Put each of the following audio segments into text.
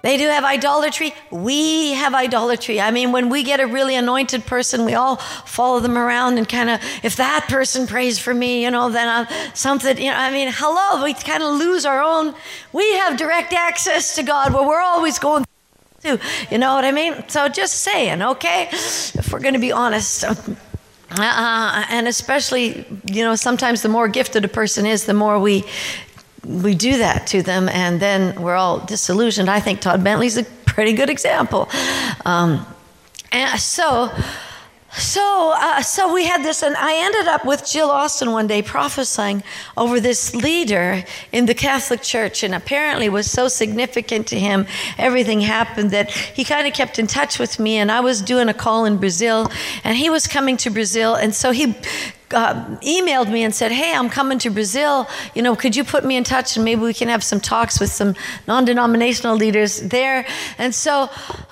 They do have idolatry. We have idolatry. I mean, when we get a really anointed person, we all follow them around and kind of, if that person prays for me, then I'm something, hello, we kind of lose our own. We have direct access to God where we're always going through, you know what I mean? So just saying, okay? If we're going to be honest. And especially, sometimes the more gifted a person is, the more we do that to them, and then we're all disillusioned. I think Todd Bentley's a pretty good example. And so we had this, and I ended up with Jill Austin one day prophesying over this leader in the Catholic Church, and apparently it was so significant to him, everything happened, that he kind of kept in touch with me, and I was doing a call in Brazil, and he was coming to Brazil, and so he emailed me and said, hey, I'm coming to Brazil, could you put me in touch and maybe we can have some talks with some non-denominational leaders there. And so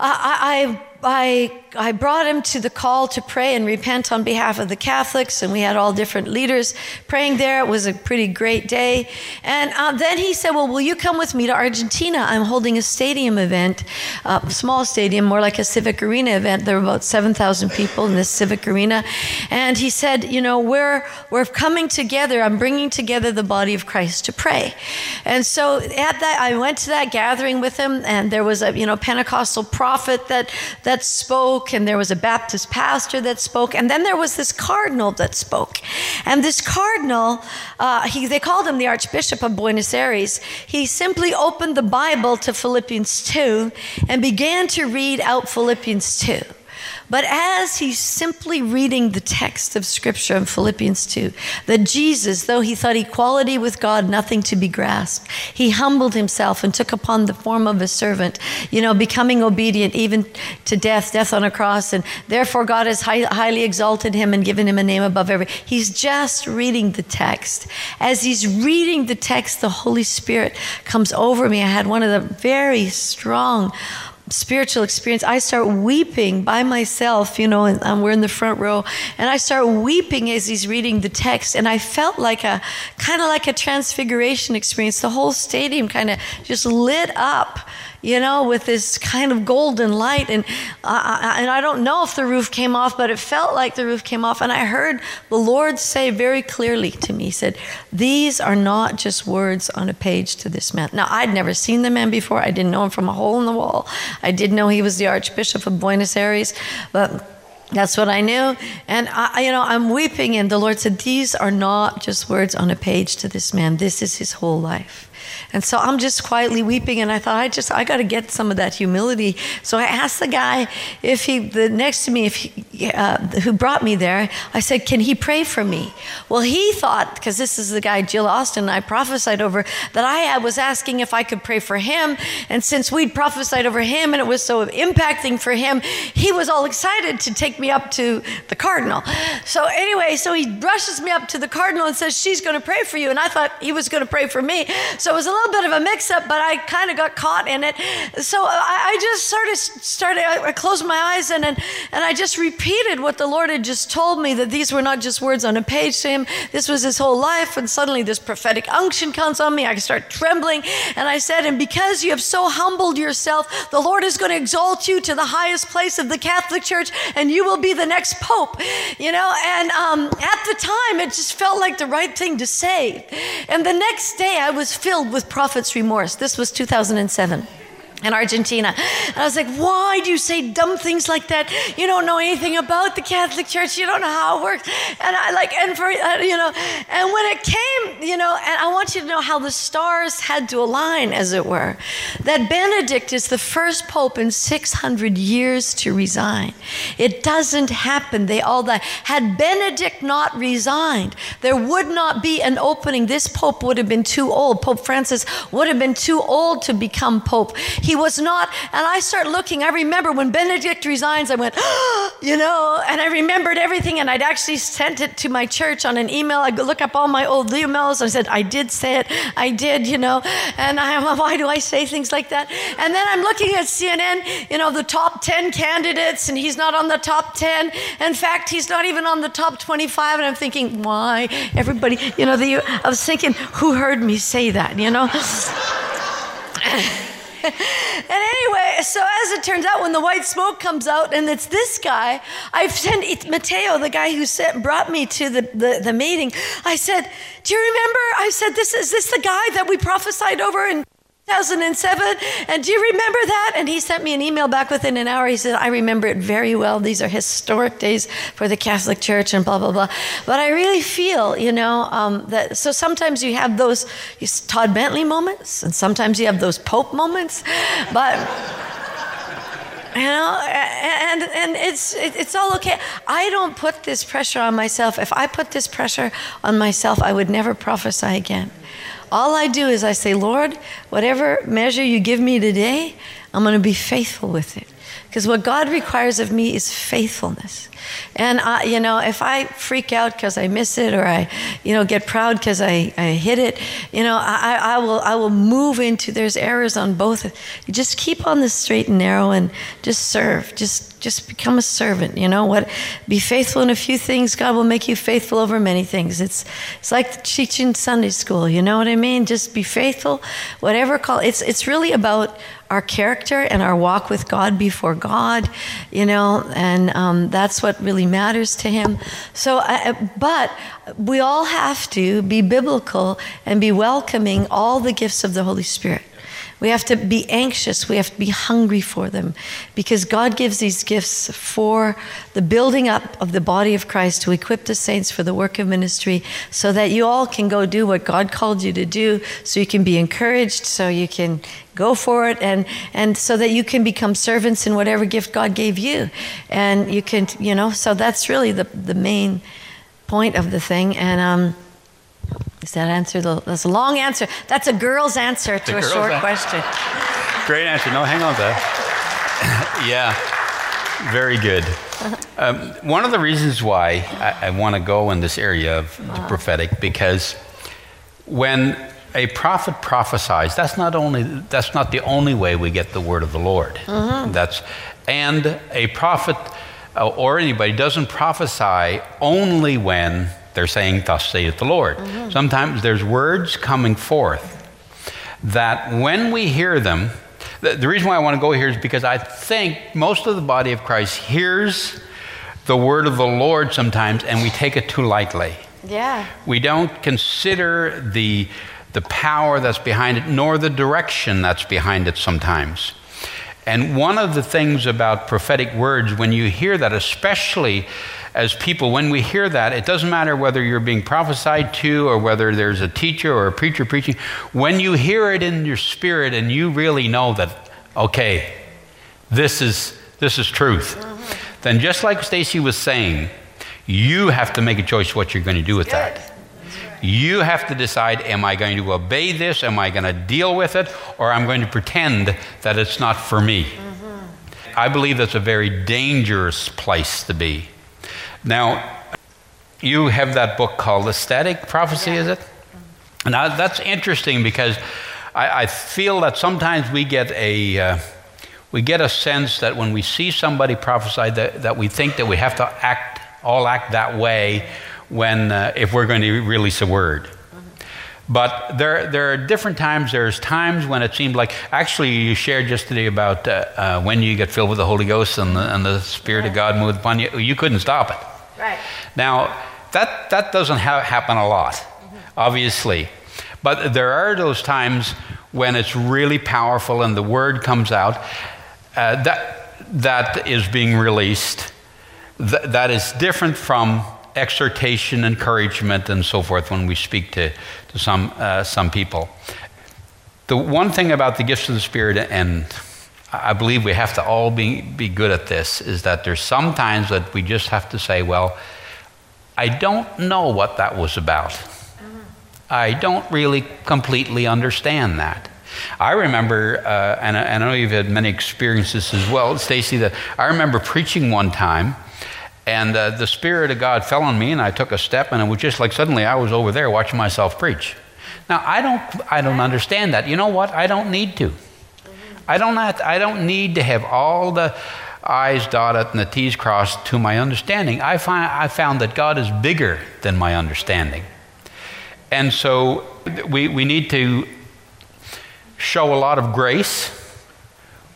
I brought him to the call to pray and repent on behalf of the Catholics, and we had all different leaders praying there. It was a pretty great day. And then he said, well, will you come with me to Argentina? I'm holding a stadium event, a small stadium, more like a civic arena event. There were about 7,000 people in this civic arena. And he said, we're coming together. I'm bringing together the body of Christ to pray. And so at that, I went to that gathering with him, and there was a Pentecostal prophet that spoke, and there was a Baptist pastor that spoke, and then there was this cardinal that spoke. And this cardinal, they called him the Archbishop of Buenos Aires. He simply opened the Bible to Philippians 2 and began to read out Philippians 2. But as he's simply reading the text of Scripture in Philippians 2, that Jesus, though he thought equality with God nothing to be grasped, he humbled himself and took upon the form of a servant, becoming obedient even to death on a cross, and therefore God has highly exalted him and given him a name above every. He's just reading the text. As he's reading the text, the Holy Spirit comes over me. I had one of the very strong spiritual experience. I start weeping by myself, and we're in the front row, and I start weeping as he's reading the text, and I felt like a transfiguration experience. The whole stadium kind of just lit up, with this kind of golden light, and I don't know if the roof came off, but it felt like the roof came off, and I heard the Lord say very clearly to me, he said, these are not just words on a page to this man. Now, I'd never seen the man before. I didn't know him from a hole in the wall. I did know he was the Archbishop of Buenos Aires, but that's what I knew. And I'm weeping, and the Lord said, these are not just words on a page to this man. This is his whole life. And so I'm just quietly weeping, and I thought, I got to get some of that humility. So I asked the guy next to me, who brought me there, I said, can he pray for me? Well, he thought, because this is the guy, Jill Austin, I prophesied over, that I was asking if I could pray for him. And since we'd prophesied over him and it was so impacting for him, he was all excited to take me up to the cardinal. So anyway, he rushes me up to the cardinal and says, she's going to pray for you. And I thought he was going to pray for me. So it was a little bit of a mix-up, but I kind of got caught in it. So I just started, I closed my eyes and I just repeated what the Lord had just told me, that these were not just words on a page to him. This was his whole life. And suddenly this prophetic unction comes on me. I start trembling. And I said, and because you have so humbled yourself, the Lord is going to exalt you to the highest place of the Catholic Church, and you will be the next Pope, And at the time, it just felt like the right thing to say. And the next day, I was filled with prophet's remorse. This was 2007. in Argentina. And I was like, why do you say dumb things like that? You don't know anything about the Catholic Church. You don't know how it works. And I like, and for, and when it came, and I want you to know how the stars had to align, as it were, that Benedict is the first pope in 600 years to resign. It doesn't happen. They all die. Had Benedict not resigned, there would not be an opening. This pope would have been too old. Pope Francis would have been too old to become pope. He was not, and I start looking. I remember when Benedict resigns, I went, and I remembered everything, and I'd actually sent it to my church on an email. I look up all my old emails. I said, I did say it. I did, and why do I say things like that? And then I'm looking at CNN, the top 10 candidates, and he's not on the top 10. In fact, he's not even on the top 25, and I'm thinking, why? Everybody, I was thinking, who heard me say that, And anyway, so as it turns out, when the white smoke comes out and it's this guy, I've sent Mateo, the guy who brought me to the meeting. I said, do you remember? I said, is this the guy that we prophesied over in 2007? And do you remember that? And he sent me an email back within an hour. He said, I remember it very well. These are historic days for the Catholic Church and blah, blah, blah. But I really feel, that so sometimes you have those Todd Bentley moments, and sometimes you have those Pope moments. But, and it's all okay. I don't put this pressure on myself. If I put this pressure on myself, I would never prophesy again. All I do is I say, Lord, whatever measure you give me today, I'm going to be faithful with it. Because what God requires of me is faithfulness. And, if I freak out because I miss it, or I, get proud because I hit it, I will move into, there's errors on both. You just keep on the straight and narrow and just serve. Just become a servant. Be faithful in a few things. God will make you faithful over many things. It's like teaching Sunday school. You know what I mean? Just be faithful, whatever call. It's really about our character and our walk with God before God, and that's what really matters to Him. So, but we all have to be biblical and be welcoming all the gifts of the Holy Spirit. We have to be anxious. We have to be hungry for them, because God gives these gifts for the building up of the body of Christ, to equip the saints for the work of ministry, so that you all can go do what God called you to do, so you can be encouraged, so you can go for it, and so that you can become servants in whatever gift God gave you. And you can, so that's really the main point of the thing. And does that answer? That's a long answer. That's a girl's answer to a short question. Great answer. No, hang on to that. Yeah, very good. One of the reasons why I want to go in this area of the prophetic, because when a prophet prophesies, that's not the only way we get the word of the Lord. Mm-hmm. And a prophet or anybody doesn't prophesy only when they're saying, thus saith the Lord. Mm-hmm. Sometimes there's words coming forth that when we hear them, the reason why I want to go here is because I think most of the body of Christ hears the word of the Lord sometimes, and we take it too lightly. Yeah. We don't consider the power that's behind it, nor the direction that's behind it sometimes. And one of the things about prophetic words, when you hear that, especially as people, when we hear that, it doesn't matter whether you're being prophesied to or whether there's a teacher or a preacher preaching. When you hear it in your spirit and you really know that, okay, this is truth, mm-hmm. then just like Stacy was saying, you have to make a choice what you're going to do with that. You have to decide, am I going to obey this? Am I going to deal with it? Or I'm going to pretend that it's not for me? Mm-hmm. I believe that's a very dangerous place to be. Now, you have that book called Ecstatic Prophecy, is it? Now, that's interesting, because I feel that sometimes we get a sense that when we see somebody prophesy that we think that we have to act that way when if we're going to release a word. But there are different times. There's times when it seemed like, actually you shared yesterday about when you get filled with the Holy Ghost and the Spirit of God moved upon you, you couldn't stop it. Right. Now, that doesn't happen a lot, obviously. But there are those times when it's really powerful and the word comes out that is being released, that is different from exhortation, encouragement, and so forth when we speak to some people. The one thing about the gifts of the Spirit, and I believe we have to all be good at this, is that there's some times that we just have to say, well, I don't know what that was about. I don't really completely understand that. I remember, and I know you've had many experiences as well, Stacy, that I remember preaching one time, and the Spirit of God fell on me, and I took a step, and it was just like suddenly I was over there watching myself preach. Now, I don't understand that. You know what? I don't need to. I don't need to have all the I's dotted and the T's crossed to my understanding. I found that God is bigger than my understanding. And so we need to show a lot of grace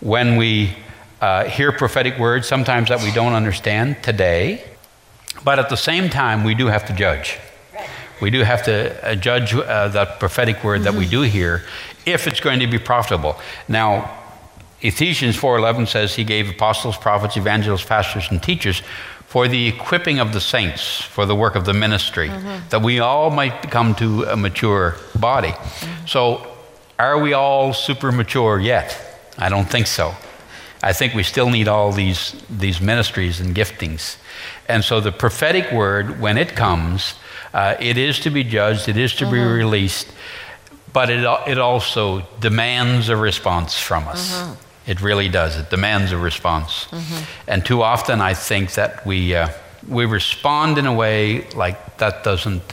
when we hear prophetic words, sometimes that we don't understand today, but at the same time, we do have to judge. We do have to judge that prophetic word that we do hear, if it's going to be profitable. Now, Ephesians 4:11 says he gave apostles, prophets, evangelists, pastors, and teachers for the equipping of the saints, for the work of the ministry, that we all might come to a mature body. So, are we all super mature yet? I don't think so. I think we still need all these ministries and giftings. And so the prophetic word, when it comes, it is to be judged, it is to be released, but it also demands a response from us. It really does. It demands a response. And too often I think that we respond in a way like that doesn't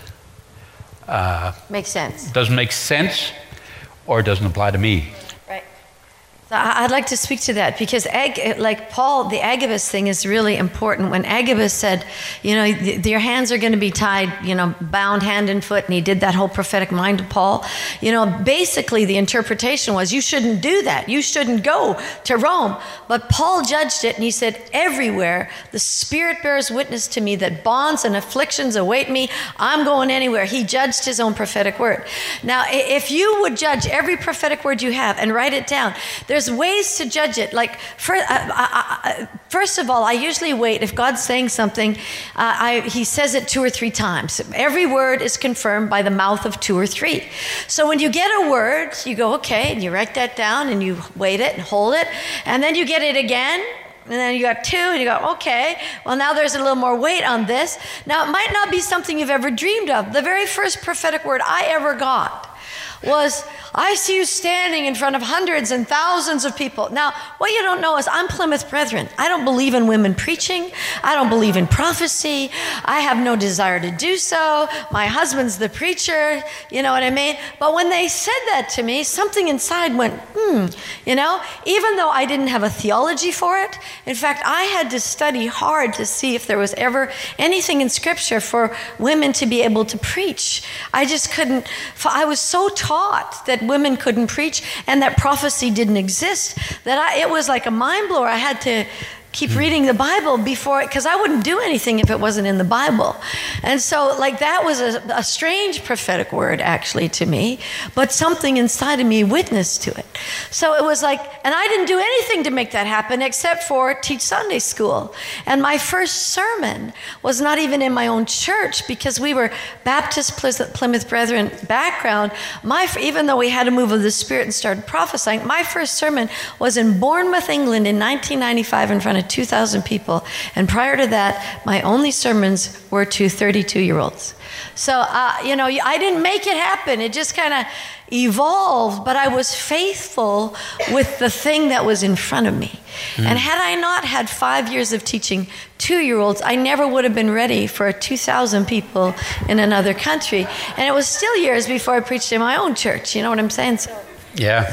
make sense. Doesn't make sense or doesn't apply to me. Right. So I'd like to speak to that because like Paul, the Agabus thing is really important. When Agabus said, your hands are going to be tied, bound hand and foot, and he did that whole prophetic mind to Paul, basically the interpretation was you shouldn't do that. You shouldn't go to Rome. But Paul judged it and he said, everywhere the Spirit bears witness to me that bonds and afflictions await me. I'm going anywhere. He judged his own prophetic word. Now, if you would judge every prophetic word you have and write it down, there's ways to judge it. Like, first of all, I usually wait. If God's saying something, he says it 2 or 3 times. Every word is confirmed by the mouth of 2 or 3. So when you get a word, you go, okay, and you write that down, and you wait it and hold it, and then you get it again, and then you got 2, and you go, okay, well, now there's a little more weight on this. Now, it might not be something you've ever dreamed of. The very first prophetic word I ever got was, I see you standing in front of hundreds and thousands of people. Now, what you don't know is I'm Plymouth Brethren. I don't believe in women preaching. I don't believe in prophecy. I have no desire to do so. My husband's the preacher, you know what I mean? But when they said that to me, something inside went, even though I didn't have a theology for it. In fact, I had to study hard to see if there was ever anything in Scripture for women to be able to preach. I just couldn't, I was so taught that women couldn't preach and that prophecy didn't exist that it was like a mind blower. I had to keep reading the Bible because I wouldn't do anything if it wasn't in the Bible. And so that was a strange prophetic word actually to me, but something inside of me witnessed to it. So it was and I didn't do anything to make that happen except for teach Sunday school. And my first sermon was not even in my own church because we were Baptist Plymouth Brethren background. Even though we had a move of the Spirit and started prophesying, my first sermon was in Bournemouth, England in 1995 in front of 2,000 people. And prior to that, my only sermons were to 32-year-olds. So, I didn't make it happen. It just kind of evolved, but I was faithful with the thing that was in front of me. And had I not had 5 years of teaching 2-year-olds, I never would have been ready for 2,000 people in another country. And it was still years before I preached in my own church. You know what I'm saying? So. Yeah,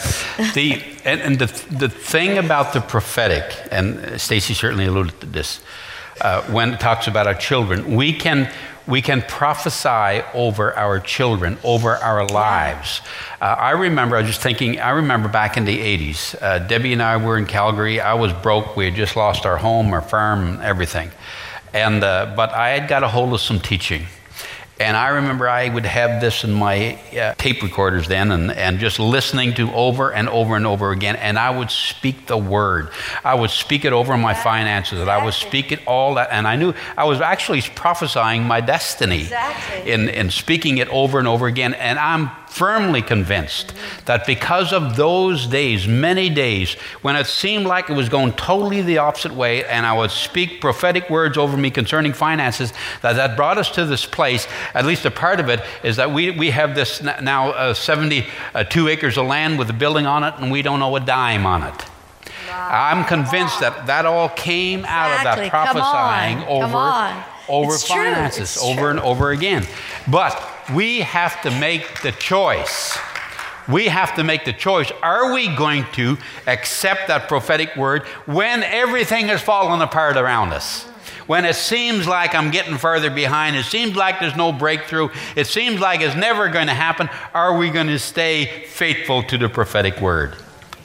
the thing about the prophetic, and Stacy certainly alluded to this, when it talks about our children, we can prophesy over our children, over our lives. I remember back in the 80s, Debbie and I were in Calgary. I was broke. We had just lost our home, our farm, and everything. But I had got a hold of some teaching. And I remember I would have this in my tape recorders then and just listening to over and over and over again. And I would speak the word. I would speak it over my finances. And I would speak it all that. And I knew I was actually prophesying my destiny in speaking it over and over again. And I'm firmly convinced that because of those days, many days, when it seemed like it was going totally the opposite way, and I would speak prophetic words over me concerning finances, that brought us to this place. At least a part of it is that we have this now 72 acres of land with a building on it, and we don't know a dime on it. Wow. I'm convinced that all came out of that prophesying over finances over and over again. But we have to make the choice. We have to make the choice. Are we going to accept that prophetic word when everything has fallen apart around us? When it seems like I'm getting further behind, it seems like there's no breakthrough, it seems like it's never going to happen, are we going to stay faithful to the prophetic word?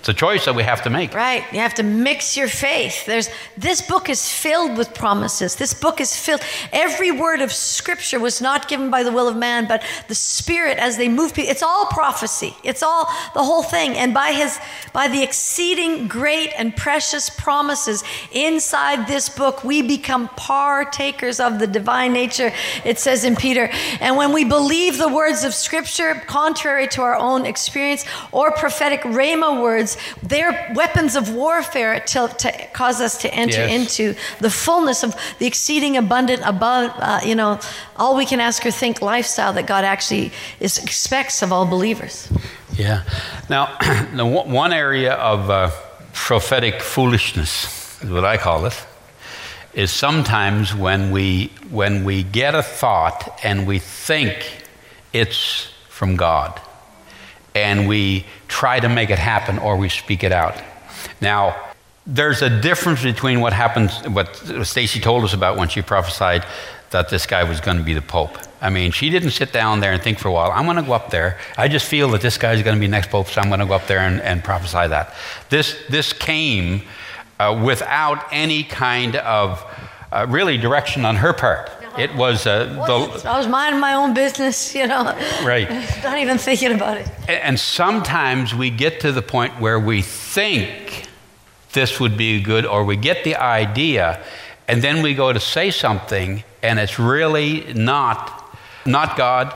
It's a choice that we have to make. Right. You have to mix your faith. This book is filled with promises. This book is filled. Every word of Scripture was not given by the will of man, but the Spirit as they move people. It's all prophecy. It's all the whole thing. And by the exceeding great and precious promises inside this book, we become partakers of the divine nature. It says in Peter, and when we believe the words of Scripture, contrary to our own experience, or prophetic rhema words, they're weapons of warfare to cause us to enter into the fullness of the exceeding abundant, above, all we can ask or think lifestyle that God actually expects of all believers. Yeah. Now, one area of prophetic foolishness is what I call it, is sometimes when we get a thought and we think it's from God, and we try to make it happen, or we speak it out. Now, there's a difference between what Stacy told us about when she prophesied that this guy was going to be the Pope. I mean, she didn't sit down there and think for a while, I'm going to go up there. I just feel that this guy's going to be next Pope, so I'm going to go up there and prophesy that. This came without any kind of really direction on her part. It was I was minding my own business, Right. Not even thinking about it. And sometimes we get to the point where we think this would be good, or we get the idea, and then we go to say something, and it's really not God.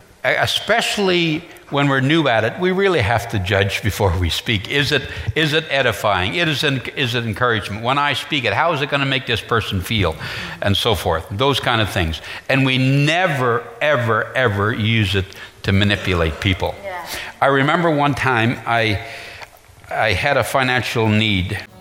Especially when we're new at it, we really have to judge before we speak. Is it edifying? Is it encouragement? When I speak it, how is it going to make this person feel? And so forth. Those kind of things. And we never, ever, ever use it to manipulate people. Yeah. I remember one time I had a financial need.